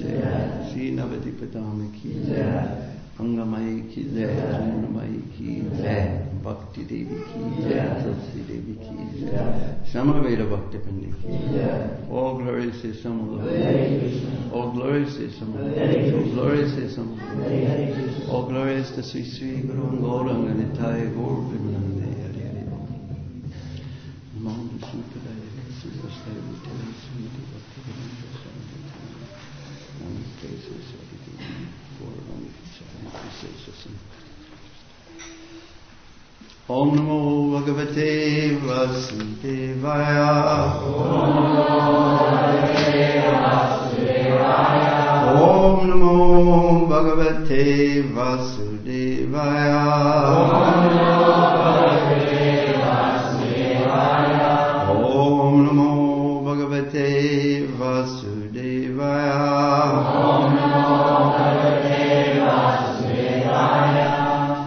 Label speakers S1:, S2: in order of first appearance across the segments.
S1: जय, श्री नवद्वीपधाम की जय, अंगमयी की जय, पूर्णमयी की जय, भक्ति देवी की जय, तुलसी देवी की जय, Samaveda Bhakti Pindi ki jai. All glory to some of the all glories to some of the all glories to some of the all glories to Sri Sri Guru Gauranga Nitai Gaur Premanande Hari Hari Om. Namo Vishnupadaya Srivastaya Vitaya Srimati Bhakti Vinaya Sarvati Namaste Saraswati Devi Gauram Charanti Sesasam. Om Namo Bhagavate Vasudevaya. Om Namo Bhagavate Vasudevaya. Om Namo Bhagavate Vasudevaya. Om Namo Bhagavate Vasudevaya.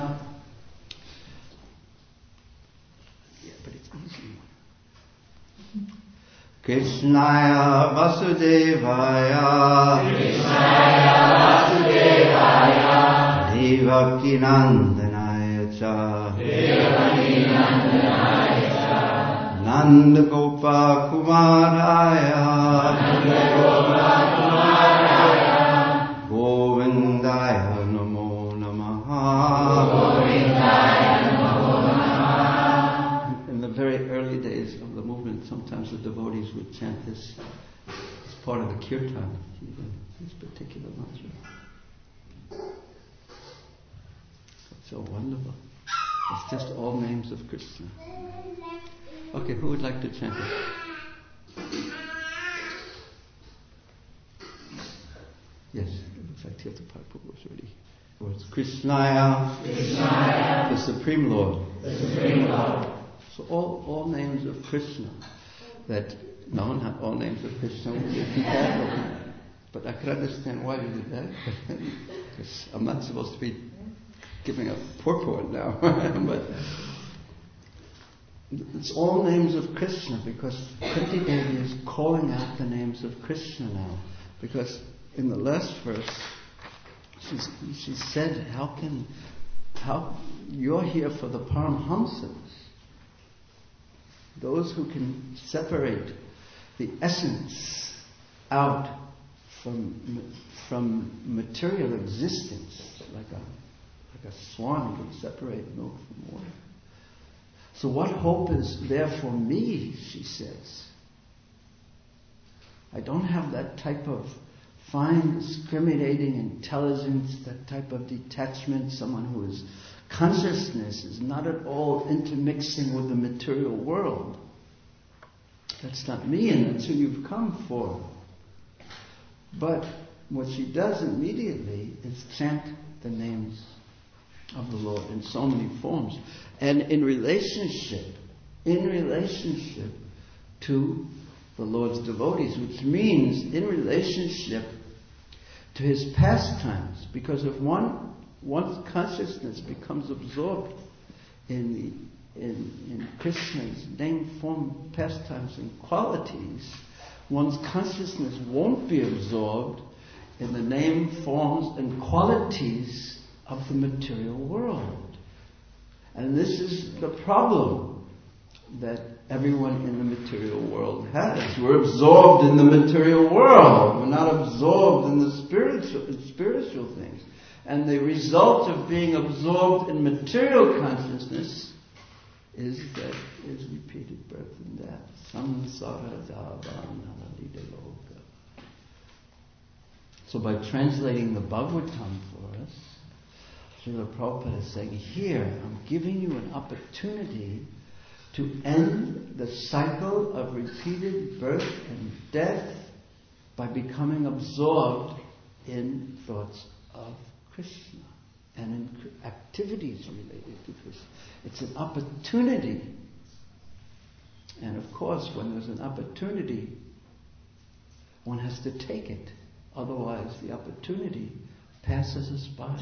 S1: Krishnaya Vasudevaya. Krishnaya Vasudevaya. Devaki Nandanaya cha. Devaki Nandanaya cha. Nanda Gopa Kumaraya. Nanda Gopa Kumaraya. Govindaya Namo Namaha. Govindaya Namo Namaha. In the very early days of the movement, sometimes the devotees would chant this as part of the kirtan, this particular mantra. It's so wonderful. It's just all names of Krishna. Okay, who would like to chant it? Yes, in fact here the Prabhupada was ready. Words Krishnaya, Krishnaya, the Supreme Lord. The Supreme Lord. So all names of Krishna that, no, not all names of Krishna, we repeat that, but I can understand why we did that, because I'm not supposed to be giving a purport now, but it's all names of Krishna, because Kunti Devi is calling out the names of Krishna now, because in the last verse, she said, how you're here for the Paramhamsas, those who can separate the essence out from material existence, like a swan can separate milk from water. So what hope is there for me, she says. I don't have that type of fine discriminating intelligence, that type of detachment, someone whose consciousness is not at all intermixing with the material world. That's not me, and that's who you've come for. But what she does immediately is chant the names of the Lord in so many forms. And in relationship to the Lord's devotees, which means in relationship to His pastimes. Because if one's consciousness becomes absorbed in Krishna's name, form, pastimes, and qualities, one's consciousness won't be absorbed in the name, forms, and qualities of the material world. And this is the problem that everyone in the material world has. We're absorbed in the material world. We're not absorbed in the spiritual things. And the result of being absorbed in material consciousness is repeated birth and death. Samsara Davanalidaloka. So by translating the Bhagavatam for us, Srila Prabhupada is saying, here, I'm giving you an opportunity to end the cycle of repeated birth and death by becoming absorbed in thoughts of Krishna and in activities related to Krishna. It's an opportunity. And of course, when there's an opportunity, one has to take it. Otherwise, the opportunity passes us by.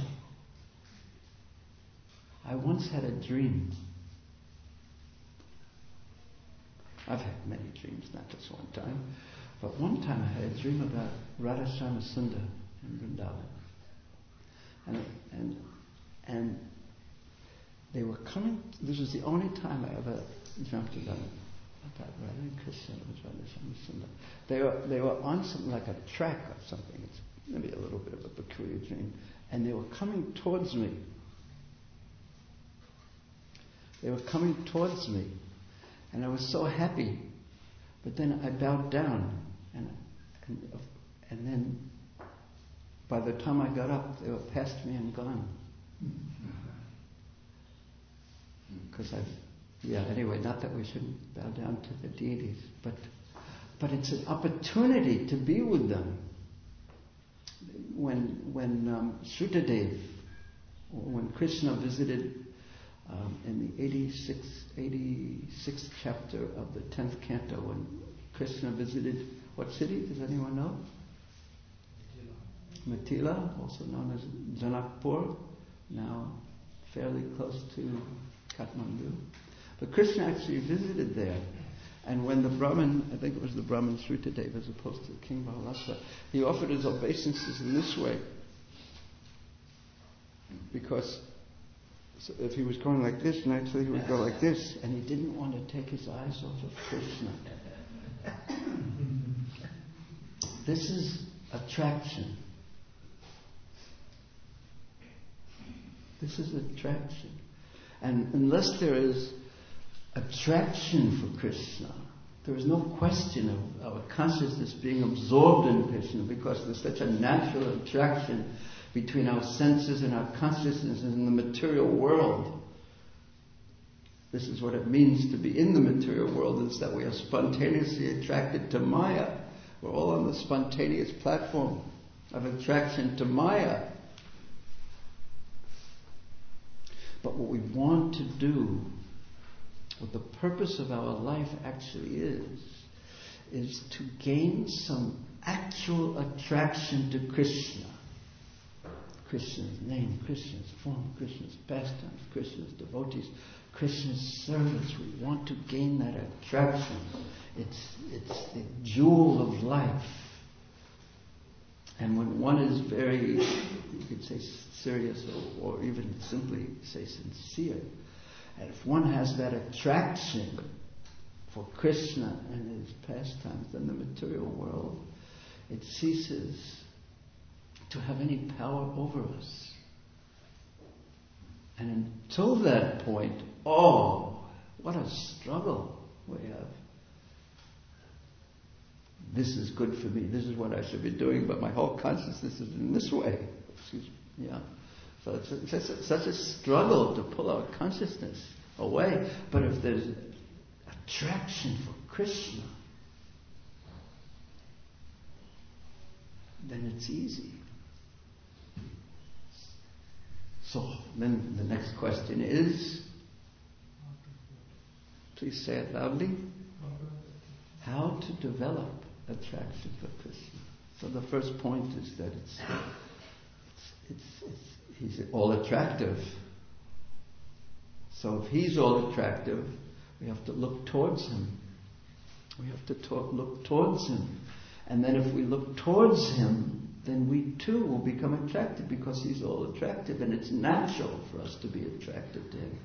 S1: I once had a dream. I've had many dreams, not just one time. But one time I had a dream about Radha Shama Sundar in Vrindavan. And they were coming, this was the only time I ever dreamt about Radha and Krishna, it was Radha Shama Sundar. They were on something like a track or something. It's maybe a little bit of a peculiar dream. And they were coming towards me. They were coming towards me. And I was so happy. But then I bowed down. And then by the time I got up, they were past me and gone. Because anyway, not that we shouldn't bow down to the deities, but it's an opportunity to be with them. When Shrutadev, when Krishna visited in the 86th chapter of the 10th canto, when Krishna visited what city? Does anyone know? Mithila, also known as Janakpur, now fairly close to Kathmandu. But Krishna actually visited there. And when the Brahmin, I think it was the Brahmin Shrutadev as opposed to King Bahlasa, he offered his obeisances in this way. Because if he was going like this, naturally he would go like this. And he didn't want to take his eyes off of Krishna. This is attraction. This is attraction. And unless there is attraction for Krishna, there is no question of our consciousness being absorbed in Krishna, because there's such a natural attraction between our senses and our consciousness in the material world. This is what it means to be in the material world, is that we are spontaneously attracted to Maya. We're all on the spontaneous platform of attraction to Maya. But what we want to do, what the purpose of our life actually is to gain some actual attraction to Krishna. Krishna's name, Krishna's form, Krishna's pastimes, Krishna's devotees, Krishna's service. We want to gain that attraction. It's the jewel of life. And when one is very, you could say serious, or even simply say sincere, and if one has that attraction for Krishna and his pastimes, then the material world, it ceases to have any power over us. And until that point, what a struggle we have. This is good for me, this is what I should be doing, but my whole consciousness is in this way. So it's such a struggle to pull our consciousness away. But if there's attraction for Krishna, then it's easy. So then the next question is, please say it loudly, how to develop attraction for Krishna. So the first point is that he's all attractive. So if he's all attractive, we have to look towards him. We have to look towards him. And then if we look towards him, then we too will become attracted, because he's all attractive, and it's natural for us to be attracted to him.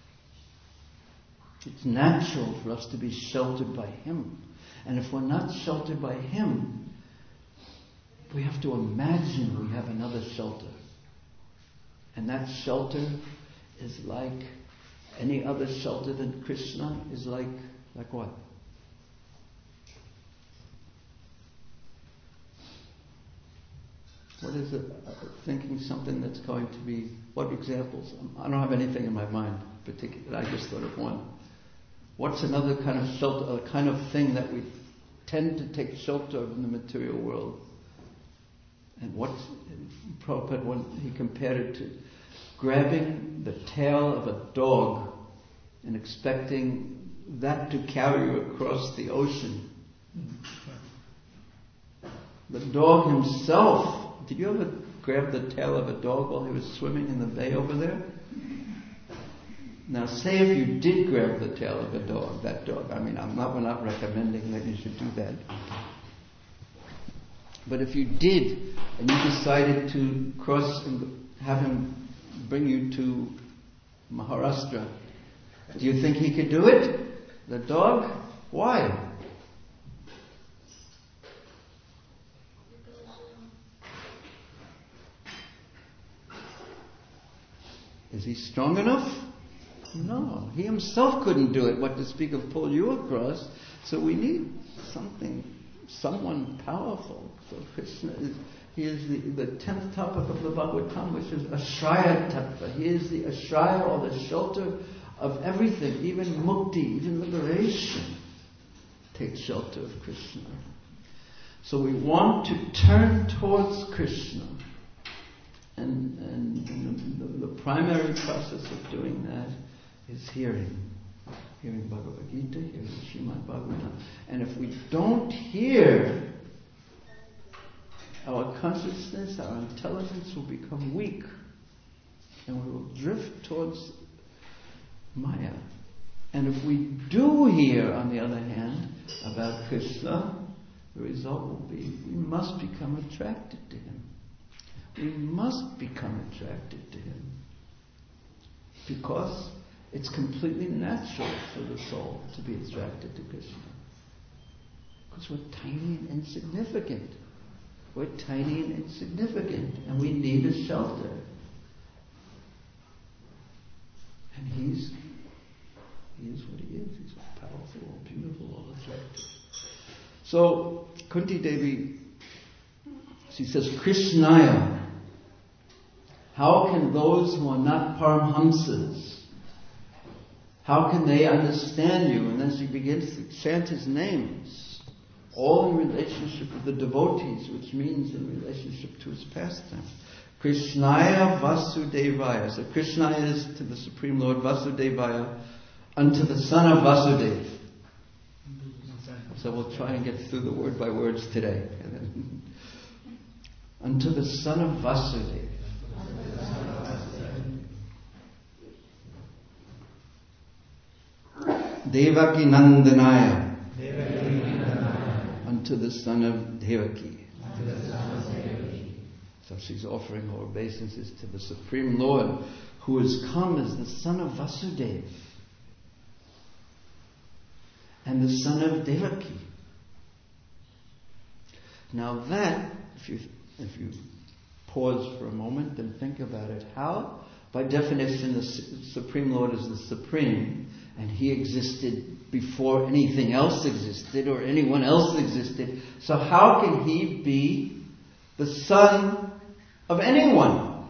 S1: It's natural for us to be sheltered by him. And if we're not sheltered by him, we have to imagine we have another shelter. And that shelter is like any other shelter than Krishna, is like what? What is it? Thinking something that's going to be, what examples? I don't have anything in my mind particular. I just thought of one. What's another kind of shelter, a kind of thing that we tend to take shelter of in the material world? And Prabhupada, when he compared it to grabbing the tail of a dog and expecting that to carry you across the ocean. The dog himself, did you ever grab the tail of a dog while he was swimming in the bay over there? Now say if you did grab the tail of that dog, we're not recommending that you should do that. But if you did, and you decided to cross and have him bring you to Maharashtra, do you think he could do it? The dog? Why? Is he strong enough? No. He himself couldn't do it. What to speak of pull you across? So we need someone powerful. So Krishna he is the 10th topic of the Bhagavatam, which is Ashraya Tattva. He is the Ashraya, or the shelter of everything, even mukti, even liberation. Take shelter of Krishna. So we want to turn towards Krishna. And the primary process of doing that is hearing Bhagavad Gita, hearing Srimad Bhagavatam. And if we don't hear, our consciousness, our intelligence will become weak, and we will drift towards Maya. And if we do hear, on the other hand, about Krishna, the result will be we must become attracted to him. We must become attracted to him, because it's completely natural for the soul to be attracted to Krishna. Because we're tiny and insignificant. We're tiny and insignificant, and we need a shelter. And he is what he is. He's all powerful, all beautiful, all attractive. So Kunti Devi, she says, Krishnaya. How can those who are not Paramhamsas, how can they understand you? And then she begins to chant his names, all in relationship with the devotees, which means in relationship to his pastime. Krishnaya Vasudevaya. So Krishna is to the Supreme Lord, Vasudevaya, unto the son of Vasudeva. So we'll try and get through the word by words today. Unto the son of Vasudeva. Devaki Nandanaya. Unto the son of Devaki. So she's offering her obeisances to the Supreme Lord, who has come as the son of Vasudeva and the son of Devaki. Now that, if you pause for a moment and think about it, how? By definition, the Supreme Lord is the Supreme, and he existed before anything else existed or anyone else existed. So how can he be the son of anyone?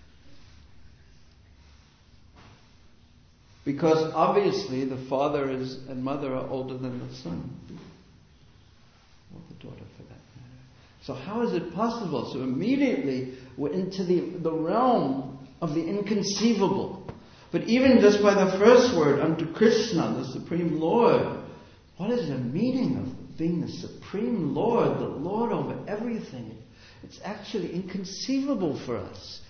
S1: Because obviously the father and mother are older than the son, or the daughter for that matter. So how is it possible? So immediately we're into the realm of the inconceivable. But even just by the first word, unto Krishna, the Supreme Lord, what is the meaning of being the Supreme Lord, the Lord over everything? It's actually inconceivable for us.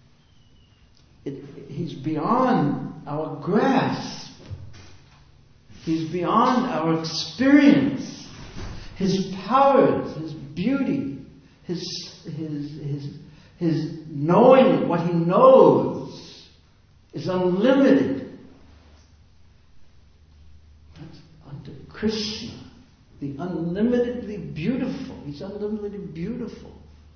S1: He's beyond our grasp. He's beyond our experience. His powers, his beauty, his knowing what he knows is unlimited. That's unto Krishna, the unlimitedly beautiful. He's unlimitedly beautiful.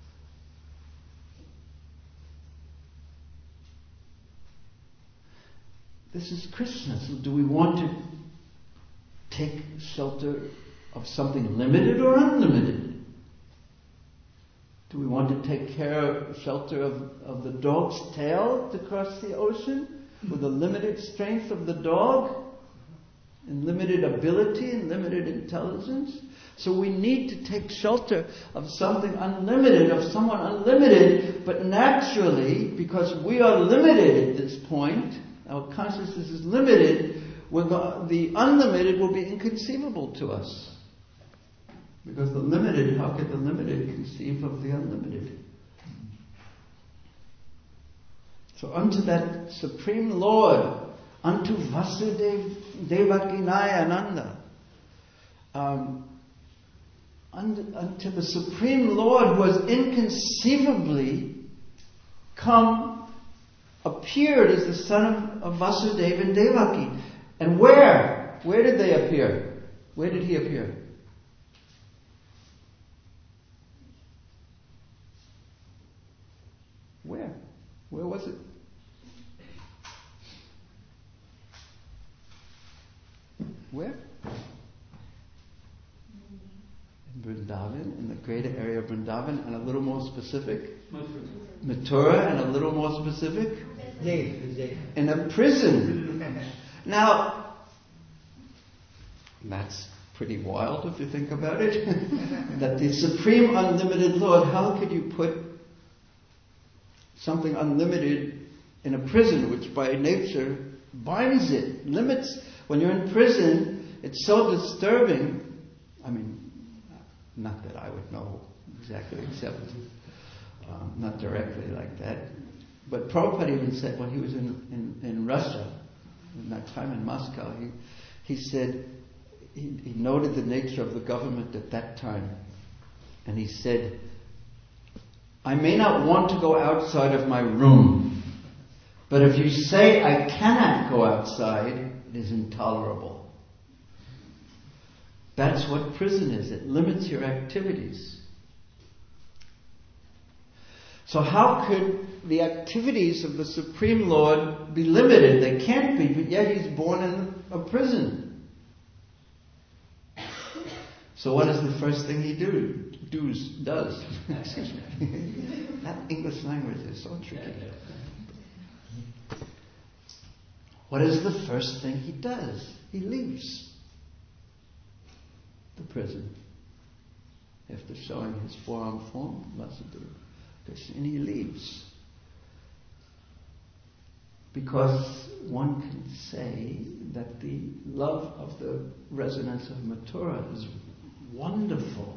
S1: This is Krishna. So do we want to take shelter of something limited or unlimited? Do we want to take shelter of the dog's tail to cross the ocean with the limited strength of the dog and limited ability and limited intelligence? So we need to take shelter of something unlimited, of someone unlimited, but naturally, because we are limited at this point, our consciousness is limited, the unlimited will be inconceivable to us. Because the limited, how could the limited conceive of the unlimited? So unto that Supreme Lord, unto Vasudeva Devaki Nanda, unto the Supreme Lord who has inconceivably appeared as the son of Vasudeva and Devaki. And where? Where did they appear? Where did he appear? Where? Where was it? Where? In Vrindavan, in the greater area of Vrindavan, and a little more specific? Mathura, and a little more specific? In a prison. Now, that's pretty wild if you think about it. That the Supreme Unlimited Lord, how could you put something unlimited in a prison, which by nature binds it, limits? When you're in prison, it's so disturbing. I mean, not that I would know exactly, except not directly like that. But Prabhupada even said when he was in Russia, in that time in Moscow, he said, he noted the nature of the government at that time. And he said, I may not want to go outside of my room, but if you say I cannot go outside, it is intolerable. That's what prison is. It limits your activities. So how could the activities of the Supreme Lord be limited? They can't be, but yet he's born in a prison. So what is the first thing he does? That English language is so tricky. What is the first thing he does? He leaves the prison. After showing his forearm form, Vasudeva Krishna, and he leaves. Because one can say that the love of the resonance of Mathura is wonderful,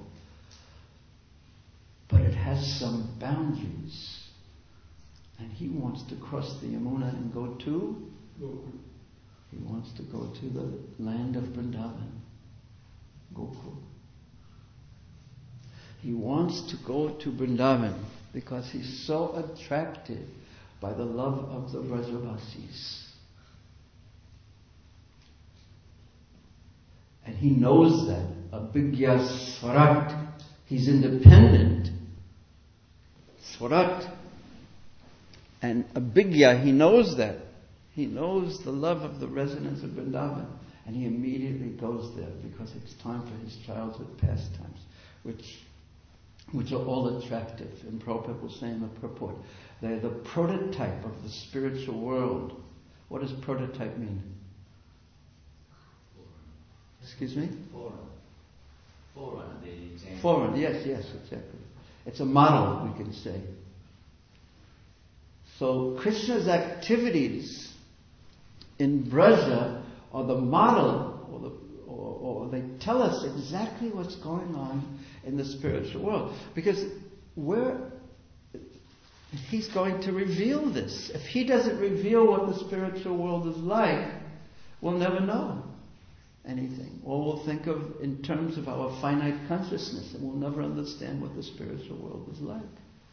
S1: but it has some boundaries. And he wants to cross the Yamuna and go to? He wants to go to the land of Vrindavan, Gokul. He wants to go to Vrindavan because he's so attracted by the love of the Vrajavasis. And he knows that. Abhigya Swarat. He's independent. Swarat. And Abhigya, he knows that. He knows the love of the resonance of Vrindavan. And he immediately goes there because it's time for his childhood pastimes, which are all attractive. And Prabhupada will say in the purport, they're the prototype of the spiritual world. What does prototype mean? Excuse me? Forerunner, yes, exactly. It's a model, we can say. So Krishna's activities in Braja are the model, or they tell us exactly what's going on in the spiritual world. Because he's going to reveal this. If he doesn't reveal what the spiritual world is like, we'll never know anything. Or we'll think of in terms of our finite consciousness, and we'll never understand what the spiritual world is like.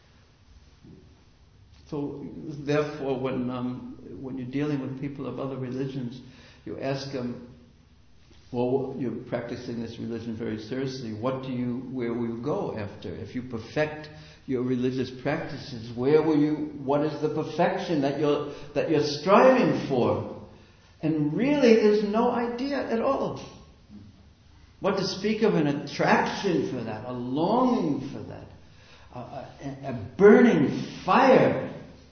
S1: So, therefore, when you're dealing with people of other religions, you ask them, well, you're practicing this religion very seriously. Where will you go after? If you perfect your religious practices, what is the perfection that you're striving for? And really, there's no idea at all. What to speak of an attraction for that, a longing for that, a burning fire.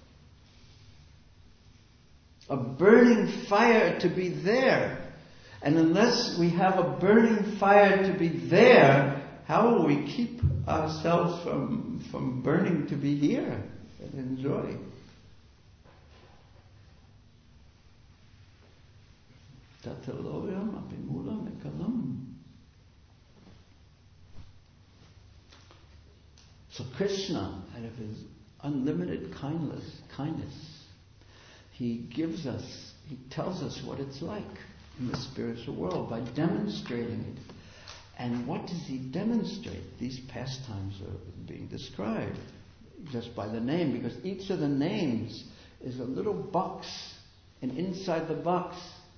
S1: A burning fire to be there. And unless we have a burning fire to be there, how will we keep ourselves from burning to be here and enjoy? Tataloyam apimula mekalam. So Krishna, out of his unlimited kindness, he tells us what it's like in the spiritual world by demonstrating it. And what does he demonstrate? These pastimes are being described just by the name, because each of the names is a little box, and inside the box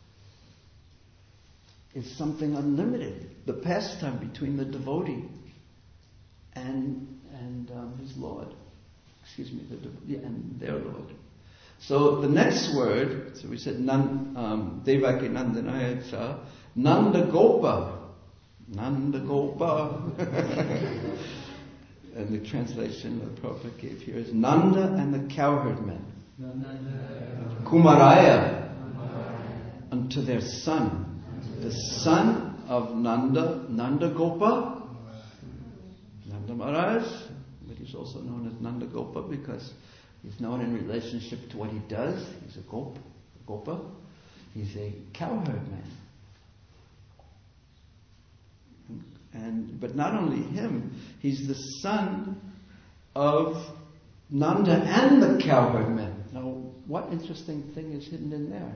S1: is something unlimited. The pastime between the devotee and his Lord. Excuse me, and their Lord. So the next word, so we said Devaki Nandanaya cha, Nanda Gopa. Nanda Gopa. And the translation that Prabhupada gave here is Nanda and the cowherd men. Kumaraya, unto their son. The son of Nanda, Nanda Gopa, Nanda Maharaj, but he's also known as Nanda Gopa because he's known in relationship to what he does. He's a Gopa. He's a cowherd man. But not only him, he's the son of Nanda and the cowherd men. Now, what interesting thing is hidden in there?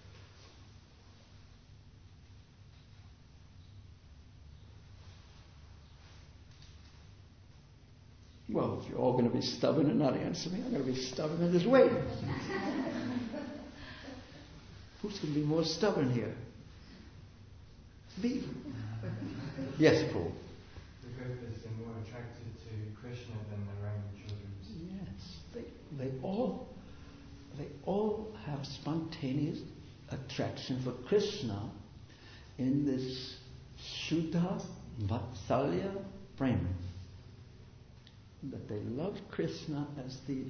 S1: Well, if you're all going to be stubborn and not answer me, I'm going to be stubborn and just wait. Who's going to be more stubborn here? Me. Yes, Paul.
S2: The Gopas are more attracted to Krishna than their own children.
S1: Yes, they all have spontaneous attraction for Krishna in this Shuddha Vatsalya prema. That they love Krishna as the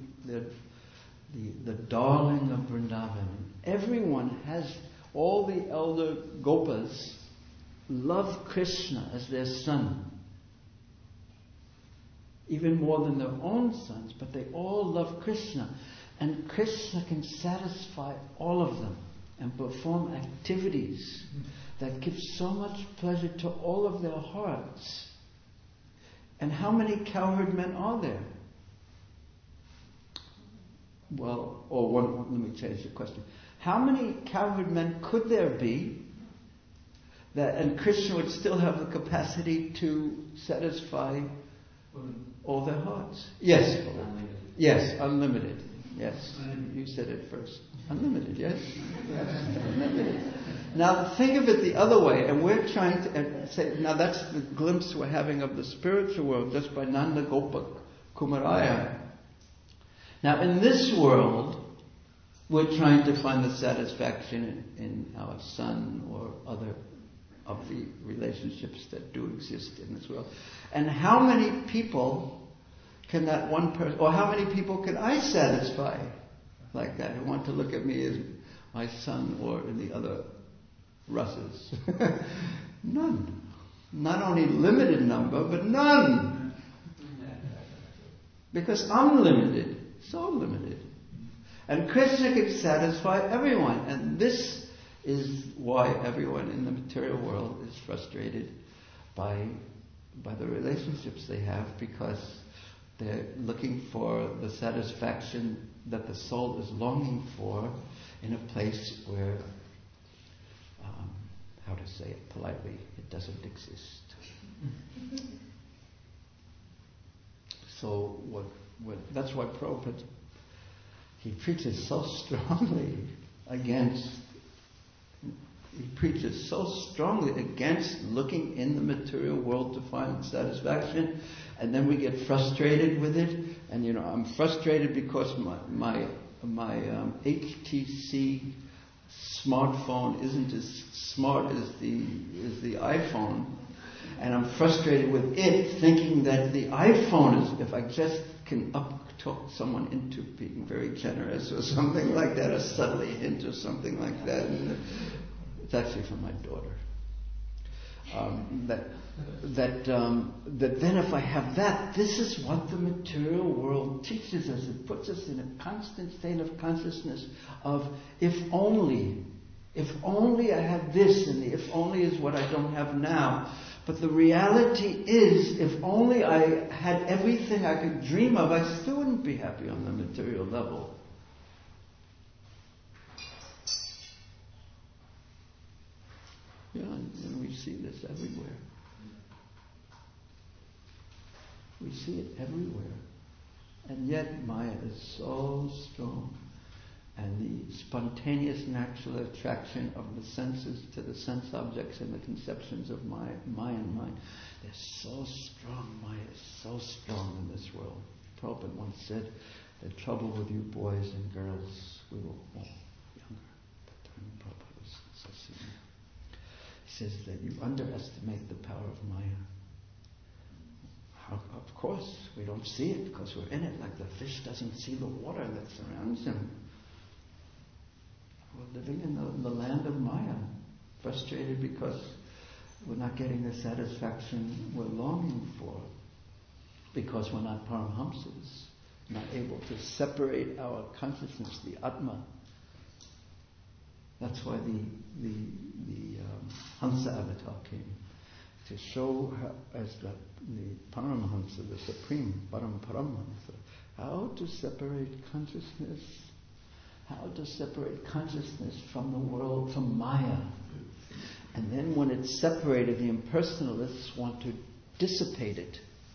S1: darling of Vrindavan. Everyone has, all the elder Gopas love Krishna as their son. Even more than their own sons, but they all love Krishna. And Krishna can satisfy all of them and perform activities that give so much pleasure to all of their hearts. And how many cowherd men are there? Well, let me change the question. How many cowherd men could there be and Krishna would still have the capacity to satisfy all their hearts? Yes. Unlimited. Yes, unlimited. Yes. You said it first. Unlimited, yes? Yes, unlimited. Now think of it the other way, and we're trying to say, now that's the glimpse we're having of the spiritual world just by Nanda Gopa Kumaraya. Now in this world, we're trying to find the satisfaction in our son or other of the relationships that do exist in this world. And how many people can that one person, or how many people can I satisfy like that, who want to look at me as my son or in the other Russes? None. Not only limited number, but none. Because I'm limited, so limited. And Krishna can satisfy everyone. And this is why everyone in the material world is frustrated by the relationships they have, because they're looking for the satisfaction that the soul is longing for in a place where, how to say it politely, it doesn't exist. So that's why Prabhupada, he preaches so strongly against looking in the material world to find satisfaction, and then we get frustrated with it. And I'm frustrated because my HTC smartphone isn't as smart as the iPhone, and I'm frustrated with it, thinking that the iPhone is, if I just can talk someone into being very generous or something like that, or subtly hint or something like that. And it's actually from my daughter. That then if I have that, this is what the material world teaches us. It puts us in a constant state of consciousness of if only I had this, and the if only is what I don't have now. But the reality is, if only I had everything I could dream of, I still wouldn't be happy on the material level. Yeah, and we see this everywhere. We see it everywhere. And yet Maya is so strong. And the spontaneous natural attraction of the senses to the sense objects and the conceptions of Mayan mind, they're so strong. Maya is so strong in this world. Prabhupada once said, the trouble with you boys and girls, we were all younger at the time Prabhupada was so senior. He says that you underestimate the power of Maya. Of course, we don't see it because we're in it, like the fish doesn't see the water that surrounds him. We're living in the land of Maya, frustrated because we're not getting the satisfaction we're longing for, because we're not Paramhamsas, not able to separate our consciousness, the Atma. That's why the Hansa avatar came, to show how, as the Paramhamsa, the Supreme Paramhamsa, how to separate consciousness. How to separate consciousness from the world, from Maya. And then when it's separated, the impersonalists want to dissipate it,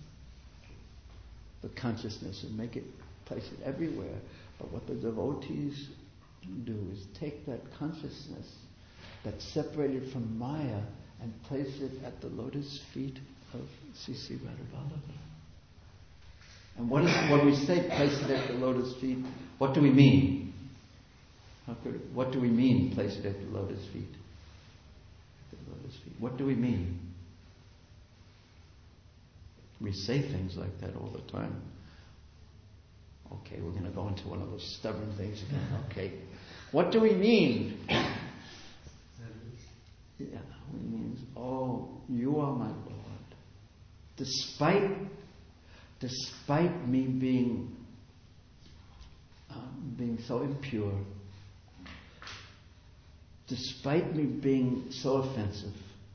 S1: the consciousness, and place it everywhere. But what the devotees do is take that consciousness that's separated from Maya and place it at the lotus feet of C.C. Radhavallabha. And when we say place it at the lotus feet, what do we mean? What do we mean, place it at the lotus feet? At the lotus feet. What do we mean? We say things like that all the time. Okay, we're going to go into one of those stubborn things again. Okay. What do we mean? Yeah, we mean, oh, you are my Lord. Despite me being so impure, despite me being so offensive,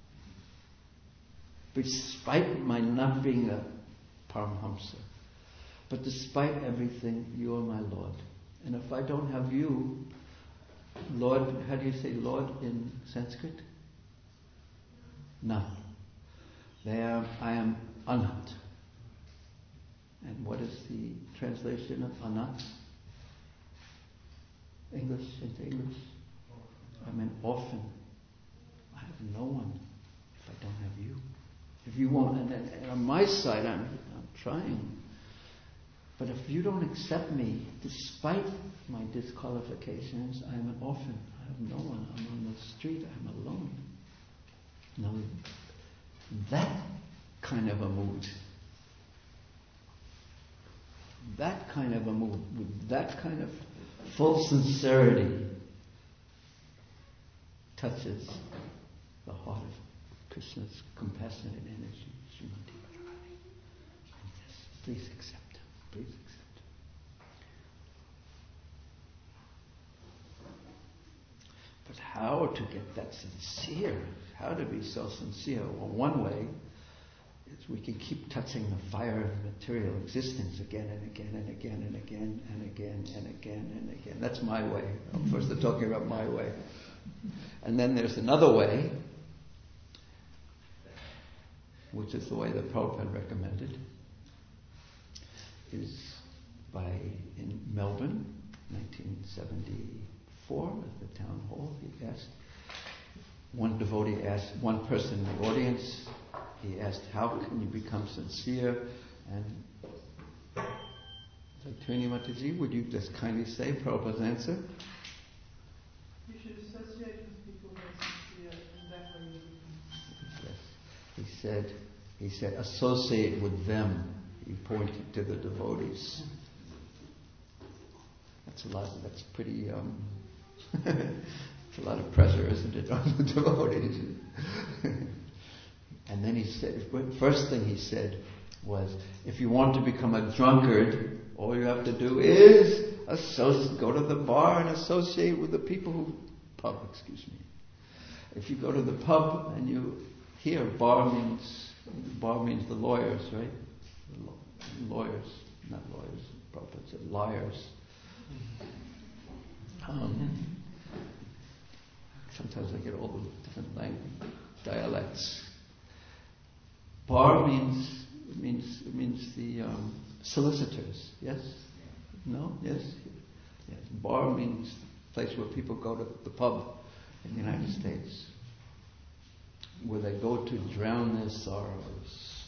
S1: despite my not being a Paramhamsa, but despite everything, you are my Lord. And if I don't have you, Lord, how do you say Lord in Sanskrit? None. I am Anat. And what is the translation of Anat? English into English? I'm an orphan. I have no one if I don't have you. If you won't, and on my side, I'm trying. But if you don't accept me, despite my disqualifications, I'm an orphan. I have no one. I'm on the street. I'm alone. Now, that kind of a mood, with that kind of full sincerity, touches the heart of Krishna's compassionate energy, Srimati Radharani. And yes, please accept him. Please accept him. But how to get that sincere? How to be so sincere? Well, one way is we can keep touching the fire of material existence again and again and again and again and again and again and again. That's my way. I'm first talking about my way. And then there's another way, which is the way that Prabhupada recommended, is in Melbourne, 1974, at the town hall, one person in the audience, he asked, how can you become sincere? And Trini Mataji, would you just kindly say Prabhupada's answer?
S3: You should associate with people who are sincere, and that way you
S1: Yes. He said, associate with them. He pointed to the devotees. That's pretty, it's a lot of pressure, isn't it, on the devotees? And then he said, first thing he said was, if you want to become a drunkard, all you have to do is go to the bar and associate with the people If you go to the pub and you hear bar means the lawyers, right? Lawyers, not lawyers, Prabhupada said liars. Sometimes I get all the different dialects. Bar means means the solicitors. Yes? No? Yes? Yes. Bar means the place where people go to the pub in the United States, where they go to drown their sorrows.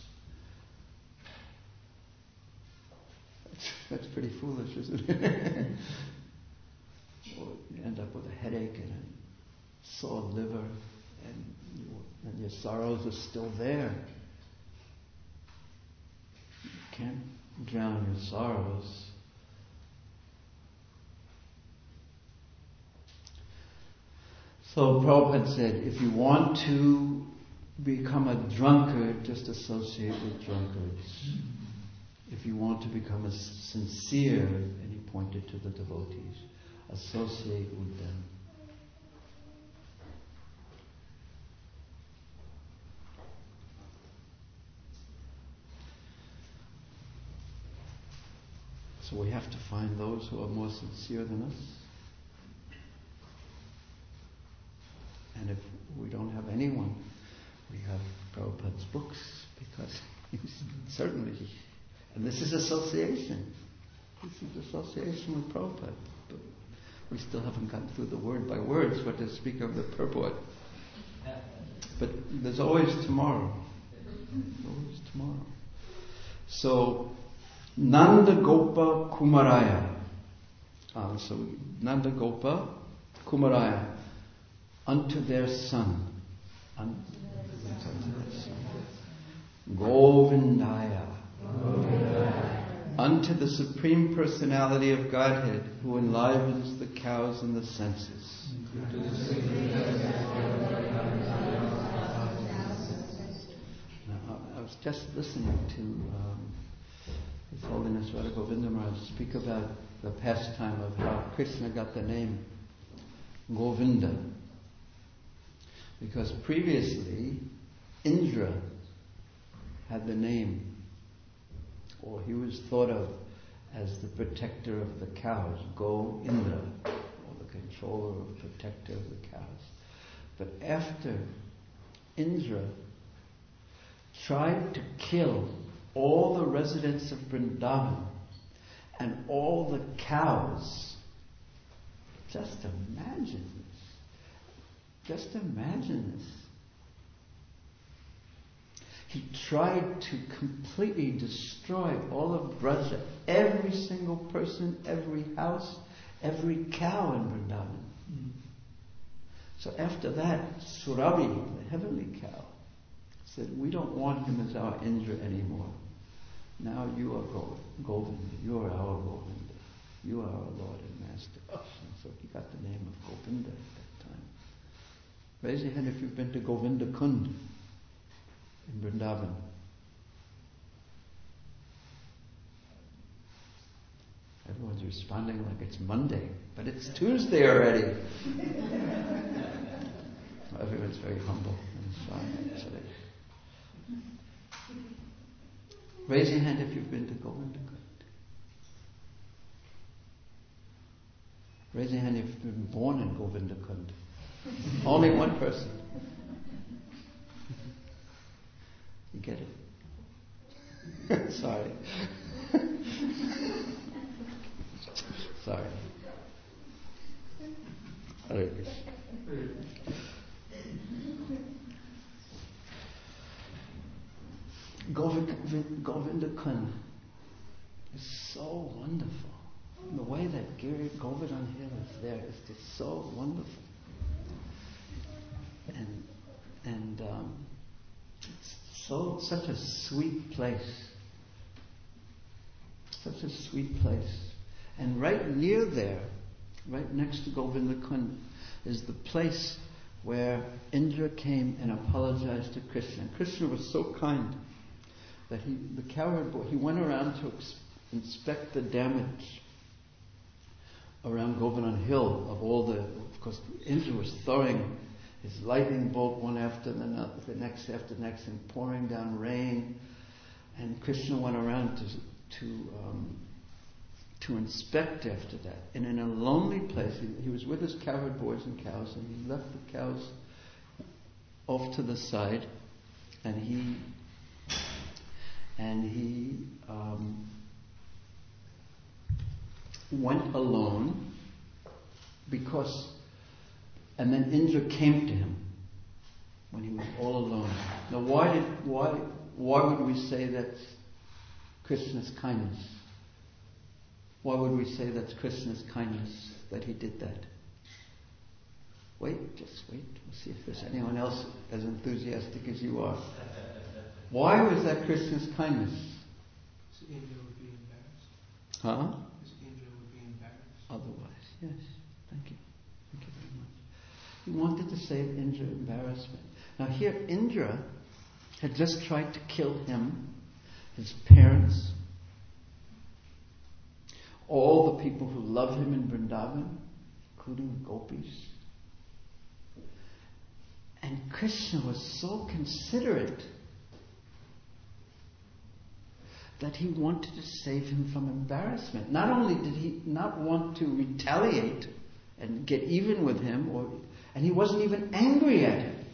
S1: That's pretty foolish, isn't it? Or you end up with a headache and a sore liver, and your sorrows are still there. You can't drown your sorrows. So Prabhupada said, if you want to become a drunkard, just associate with drunkards. If you want to become a sincere, and he pointed to the devotees, associate with them. So we have to find those who are more sincere than us. And if we don't have anyone, we have Prabhupada's books, because he's certainly, and this is association. This is association with Prabhupada. But we still haven't gotten through the word by words, but to speak of the purport. But there's always tomorrow. Always tomorrow. So, Nanda Gopa Kumaraya. So Nanda Gopa Kumaraya. Unto their son. Govindaya. Unto the Supreme Personality of Godhead, who enlivens the cows and the senses. Now, I was just listening to His Holiness Radha Govinda Maharaj speak about the pastime of how Krishna got the name Govinda. Because previously, Indra had the name, or he was thought of as the protector of the cows, Go-Indra, or the controller or protector of the cows. But after Indra tried to kill all the residents of Vrindavan and all the cows, just imagine this. Just imagine this. He tried to completely destroy all of Braja, every single person, every house, every cow in Vrindavan. So after that, Surabhi, the heavenly cow, said, we don't want him as our Indra anymore. Now you are Govinda. You are our Govinda. You are our Lord and Master. And so he got the name of Govinda at that time. Raise your hand if you've been to Govinda Kund in Vrindavan. Everyone's responding like it's Monday, but it's Tuesday already. Everyone's very humble and shy today. Raise your hand if you've been to Govinda Kund. Raise your hand if you've been born in Govinda Kund. Only one person. You get it? Sorry. Sorry. Hare Krishna. Govinda Kund is so wonderful. And the way that Govardhan Hill is there is just so wonderful. And it's such a sweet place. Such a sweet place. And right near there, right next to Govinda Kund, is the place where Indra came and apologized to Krishna. And Krishna was so kind that the cowherd boy, he went around to inspect the damage around Govardhan Hill of course, Indra was throwing his lightning bolt one after another, the next after the next, and pouring down rain. And Krishna went around to inspect after that. And in a lonely place, he was with his cowherd boys and cows, and he left the cows off to the side, and and he went alone and then Indra came to him when he was all alone. Now, why would we say that's Krishna's kindness? Why would we say that's Krishna's kindness that he did that? Just wait. We'll see if there's anyone else as enthusiastic as you are. Why was that Krishna's kindness?
S4: So Indra would be embarrassed.
S1: Huh?
S4: Because Indra would be embarrassed.
S1: Otherwise, yes. Thank you. Thank you very much. He wanted to save Indra embarrassment. Now here, Indra had just tried to kill him, his parents, all the people who love him in Vrindavan, including the gopis. And Krishna was so considerate that he wanted to save him from embarrassment. Not only did he not want to retaliate and get even with him, and he wasn't even angry at him,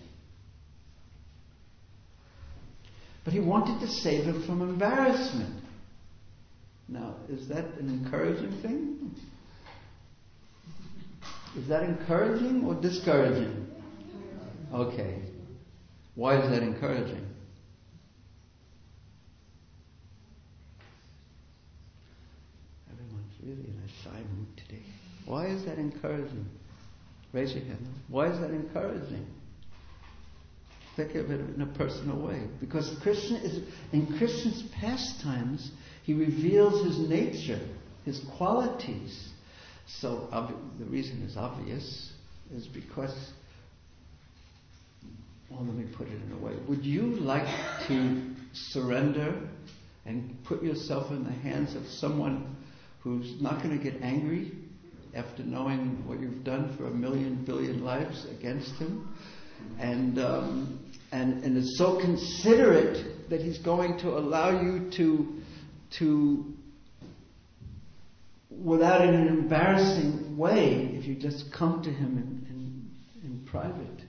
S1: but he wanted to save him from embarrassment. Now, is that an encouraging thing? Is that encouraging or discouraging? Okay. Why is that encouraging? Everyone's really in a shy mood today. Why is that encouraging? Raise your hand. Why is that encouraging? Think of it in a personal way. Because in Krishna's pastimes, he reveals his nature, his qualities. So the reason is obvious, is because, well, let me put it in a way. Would you like to surrender and put yourself in the hands of someone who's not going to get angry after knowing what you've done for 1,000,000 billion lives against him? And is so considerate that he's going to allow you to without in an embarrassing way, if you just come to him in private.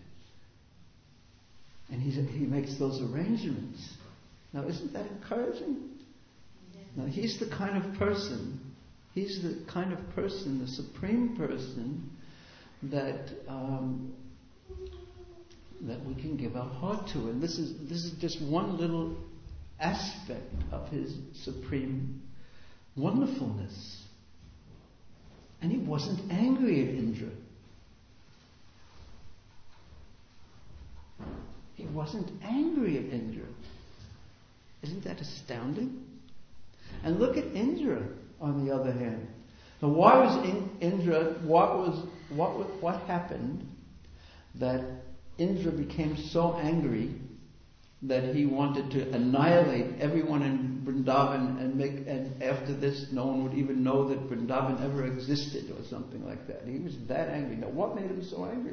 S1: And he makes those arrangements. Now, isn't that encouraging? Now, he's the kind of person, the supreme person that we can give our heart to. And this is just one little aspect of his supreme wonderfulness. And he wasn't angry at Indra. He wasn't angry at Indra. Isn't that astounding? And look at Indra, on the other hand. Now, why was Indra? What happened that Indra became so angry that he wanted to annihilate everyone in Vrindavan and after this no one would even know that Vrindavan ever existed or something like that. He was that angry. Now, what made him so angry?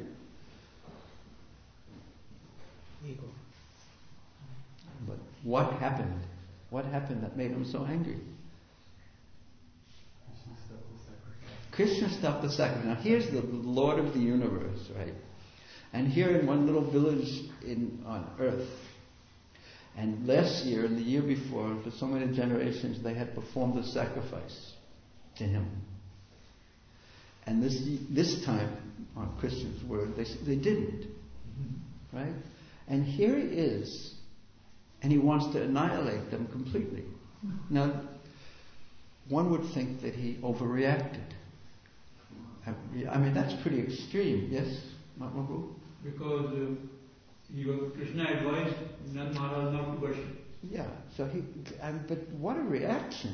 S4: Ego.
S1: But what happened? What happened that made him so angry? Krishna stopped the sacrifice. Now here's the Lord of the universe, right? And here in one little village on earth, and last year and the year before, for so many generations, they had performed a sacrifice to him. And this time, on Krishna's word, they didn't. Right? And here he is, and he wants to annihilate them completely. Now, one would think that he overreacted. I mean, that's pretty extreme, yes, Mahaprabhu?
S5: Because Krishna advised Nand Maharaj not to worship.
S1: Yeah, so but what a reaction.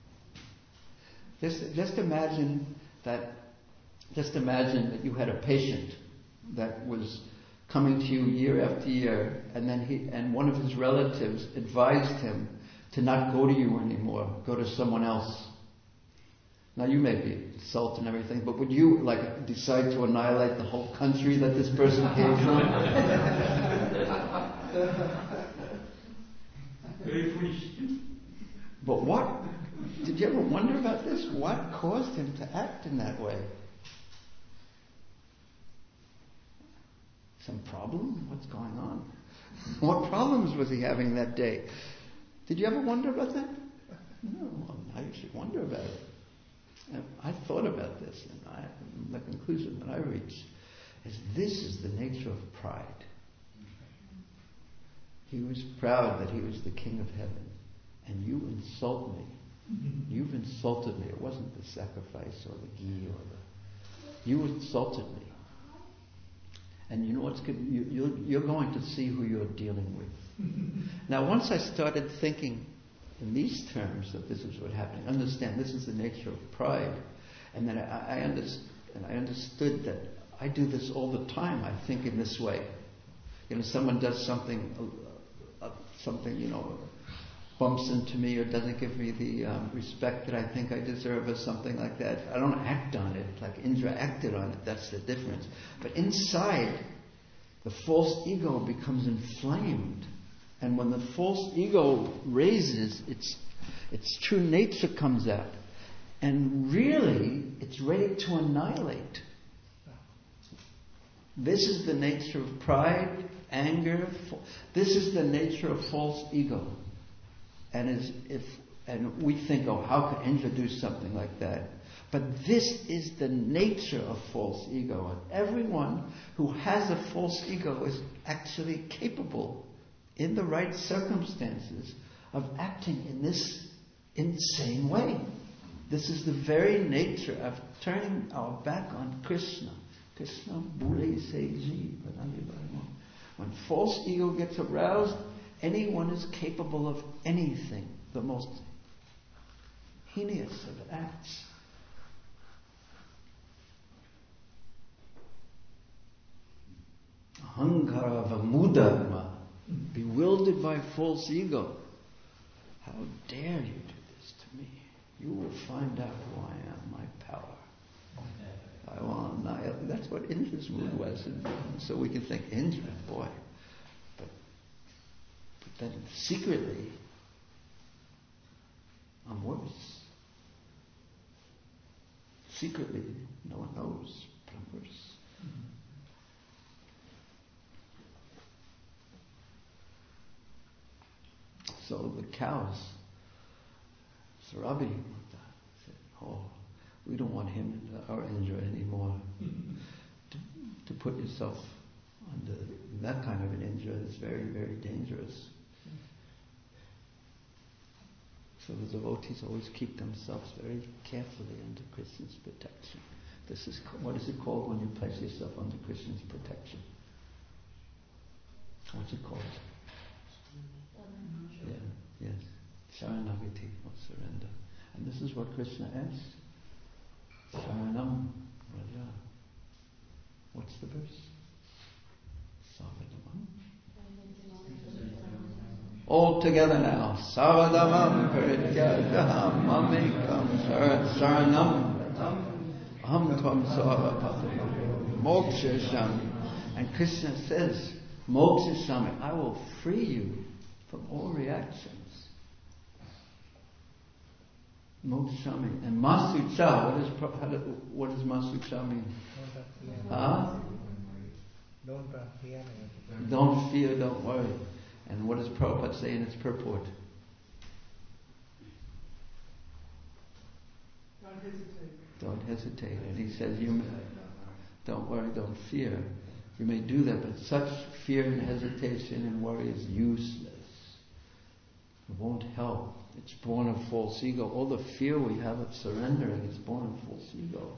S1: Just imagine that you had a patient that was coming to you year after year, and then one of his relatives advised him to not go to you anymore, go to someone else. Now you may be insulted and everything, but would you decide to annihilate the whole country that this person came from?
S5: Very foolish.
S1: But did you ever wonder about this? What caused him to act in that way? Some problem? What's going on? What problems was he having that day? Did you ever wonder about that? No, well, now you should wonder about it. And I thought about this, and the conclusion that I reached is this is the nature of pride. He was proud that he was the king of heaven, and you insult me. You've insulted me. It wasn't the sacrifice or the ghee or the... You insulted me. And you know what's good? You're going to see who you're dealing with. Now, once I started thinking in these terms that this is what happened, understand this is the nature of pride, and then I understood that I do this all the time. I think in this way. You know, someone does something, bumps into me or doesn't give me the respect that I think I deserve or something like that. I don't act on it like Indra acted on it. That's the difference. But inside, the false ego becomes inflamed. And when the false ego raises, its true nature comes out. And really, it's ready to annihilate. This is the nature of pride, anger. This is the nature of false ego. And we think, oh, how could Indra do something like that? But this is the nature of false ego. And everyone who has a false ego is actually capable, in the right circumstances, of acting in this insane way. This is the very nature of turning our back on Krishna. Krishna bhule se ji. When false ego gets aroused, anyone is capable of anything, the most heinous of acts. Ahankara vamudarma, bewildered by false ego. How dare you do this to me? You will find out who I am, my power. I will annihilate. That's what Indra's mood was. And so we can think, Indra, boy. But then secretly, I'm worse. Secretly, no one knows, but I'm worse. So the cows, Sarabi said, oh, we don't want him, our Indra, anymore. To put yourself under that kind of an Indra is very, very dangerous. So the devotees always keep themselves very carefully under Krishna's protection. This is, what is it called when you place yourself under Krishna's protection? What's it called? Yeah, yes. Sharanagati, or surrender. And this is what Krishna asks. Sharanam Raja. What's the verse? Savadamam. All together now. Savadamam Parityajaham Mamekam Sharanam Aham Tvam Sarvapatam Moksha Shami. And Krishna says, Moksha Shami, I will free you from all reactions. Mokshami. And Masucha, what does Masucha mean? Don't fear, don't worry. And what does Prabhupada say in its purport? Don't hesitate. And he says, don't worry, don't fear. You may do that, but such fear and hesitation and worry is useless. It won't help. It's born of false ego. All the fear we have of surrendering is born of false ego.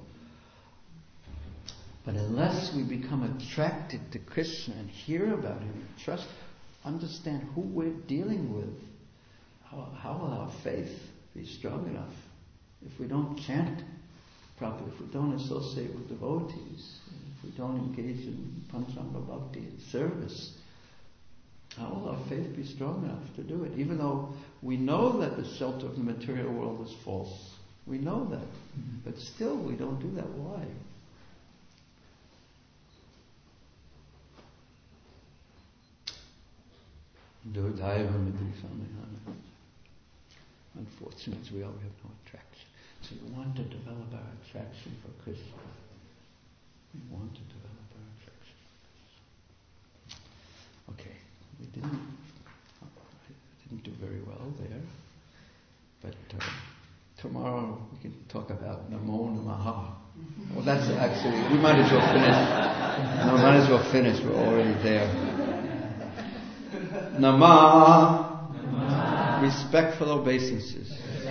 S1: But unless we become attracted to Krishna and hear about him, trust, understand who we're dealing with, how will our faith be strong enough? If we don't chant properly, if we don't associate with devotees, if we don't engage in Panchanga Bhakti and service, how will our faith be strong enough to do it? Even though we know that the shelter of the material world is false. We know that. But still we don't do that. Why? Unfortunately, we all have no attraction. So we want to develop our attraction for Krishna. We want to develop our attraction for Krishna. Okay, I didn't do very well there. talk about Namo Namaha. Well, that's actually, we might as well finish. No, might as well finish. We're already there. Nama, respectful obeisances.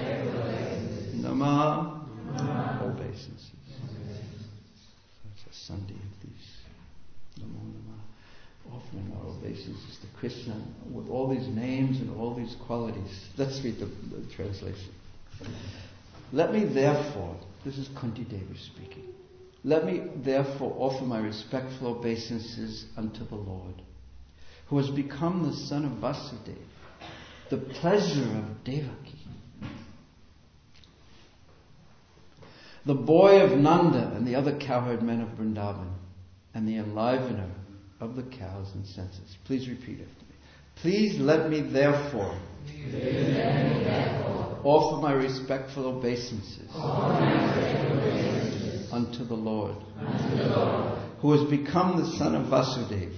S1: Nama, obeisances. It's a Sunday of these. Namo Nama. Offering our obeisances to Krishna with all these names and all these qualities. Let's read the translation. Let me therefore, this is Kunti Devi speaking, let me therefore offer my respectful obeisances unto the Lord, who has become the son of Vasudeva, the pleasure of Devaki, the boy of Nanda and the other cowherd men of Vrindavan, and the enlivener of the cows and senses. Please repeat after me. Please let me therefore offer my respectful obeisances unto the Lord, who has become the son of Vasudeva,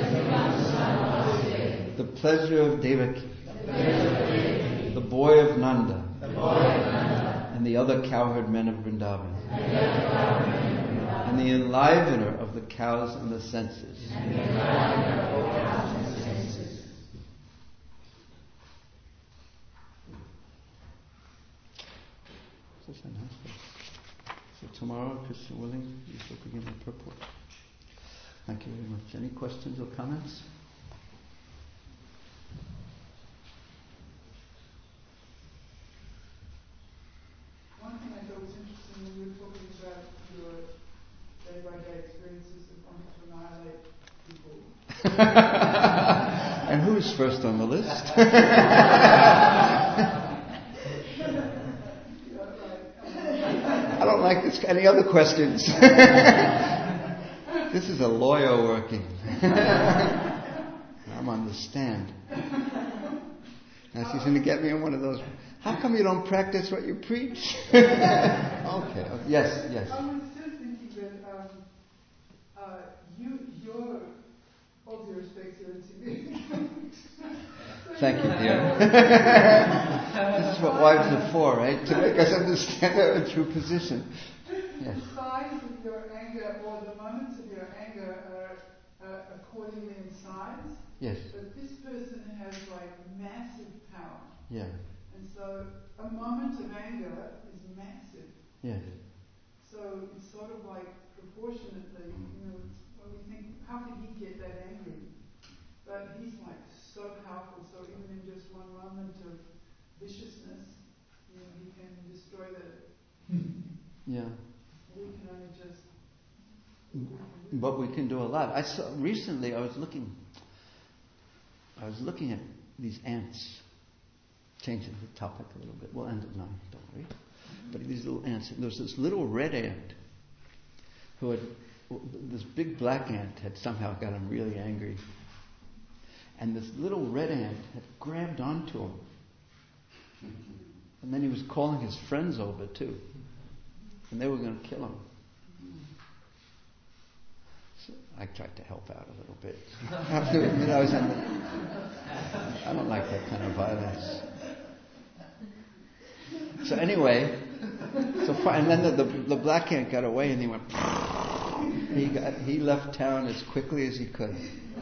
S1: the pleasure of Devaki, the boy of Nanda, and the other cowherd men of Vrindavan, and the enlivener of the cows and the senses. So tomorrow, Krishna willing, we shall begin the purport. Thank you very much. Any questions or comments?
S3: One thing I thought was interesting when you were talking about your day-by-day experiences of wanting to annihilate people.
S1: And who's first on the list? I don't like this. Any other questions? This is a lawyer working. I'm on the stand. Now she's going to get me in one of those. How come you don't practice what you preach? Okay. Yes.
S3: I was just thinking that you're, all due respect, you're insignificant.
S1: Thank you, dear. This is what wives are for, right? To make us understand our true position. Yes.
S3: The size of your anger, or the moments of your anger, are accordingly in size.
S1: Yes.
S3: But this person has like massive power.
S1: Yeah.
S3: And so a moment of anger is massive.
S1: Yes.
S3: So it's sort of like proportionately, when we think, how could he get that angry? But he's like so powerful, so even in just one moment of viciousness, he can destroy the...
S1: Yeah.
S3: We can only just...
S1: But we can do a lot. Recently I was looking at these ants. Changing the topic a little bit. We'll end at 9, don't worry. But these little ants. And there was this little red ant who had... This big black ant had somehow got him really angry. And this little red ant had grabbed onto him. And then he was calling his friends over too. And they were going to kill him. So I tried to help out a little bit. I have to admit I don't like that kind of violence. So anyway, and then the black ant got away and he went. He left town as quickly as he could.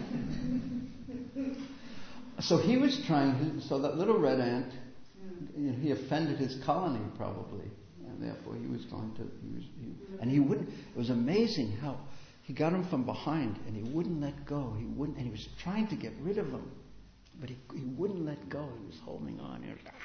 S1: So he was trying. So that little red ant, he offended his colony probably, and therefore he was going to. And he wouldn't. It was amazing how he got him from behind, and he wouldn't let go. He wouldn't, and he was trying to get rid of him, but he wouldn't let go. He was holding on.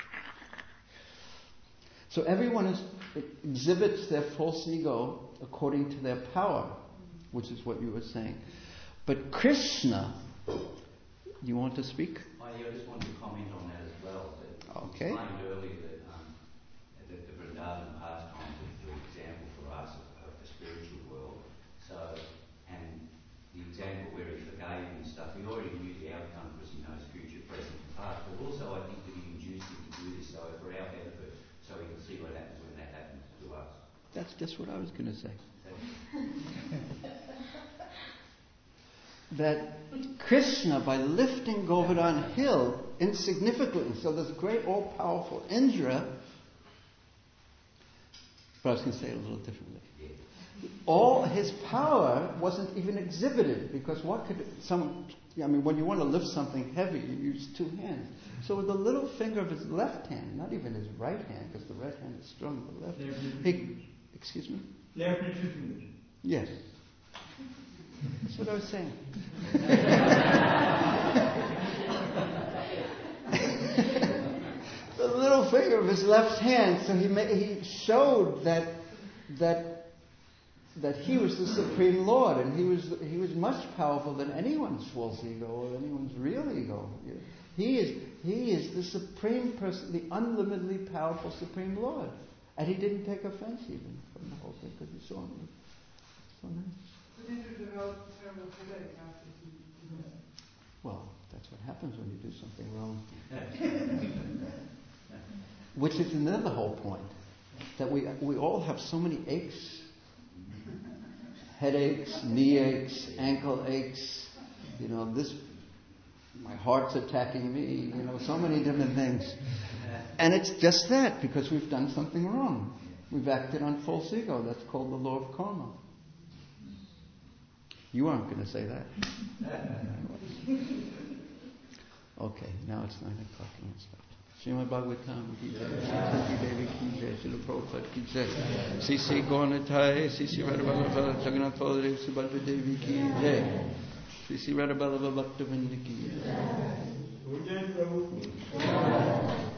S1: So everyone exhibits their false ego according to their power, which is what you were saying. But Krishna, you want to speak?
S6: I just want to comment on that as well.
S1: Okay.
S6: You explained earlier that the Vrindavan pastimes are the example for us of the spiritual world. So, and the example where he forgave and stuff, he already knew the outcome because he knows future, present, and past. But also, I think that he induced him to do this so for our benefit, so we can see what happens when that happens to us.
S1: That's just what I was going to say. That Krishna, by lifting Govardhan Hill insignificantly, so this great all-powerful Indra But I was going to say it a little differently. All his power wasn't even exhibited, because what could when you want to lift something heavy, you use two hands. So with the little finger of his left hand, not even his right hand, because the right hand is strong, the left. Excuse me?
S5: Left and two fingers.
S1: Yes. That's what I was saying. The little finger of his left hand. So he showed that he was the Supreme Lord, and he was much powerful than anyone's false ego or anyone's real ego. He is the supreme person, the unlimitedly powerful Supreme Lord, and he didn't take offense even from the whole thing, because he saw him. So nice.
S3: But did you develop terrible headache after you did that?
S1: Well, that's what happens when you do something wrong. Which is another whole point, that we all have so many aches. Headaches, knee aches, ankle aches, my heart's attacking me, so many different things. And it's just that, because we've done something wrong. We've acted on false ego. That's called the law of karma. You aren't going to say that. Okay, now it's 9 o'clock. Let's start. Srimad Bhagavatam ki jai, Sri Devi ki jai, Srila Prabhupada ki jai, Sri Gauranatai, Sri Radhaballabha, Jagannath Baladev, Subhadra Devi ki jai, Sri Radhaballabha Bhaktivinoda ki jai.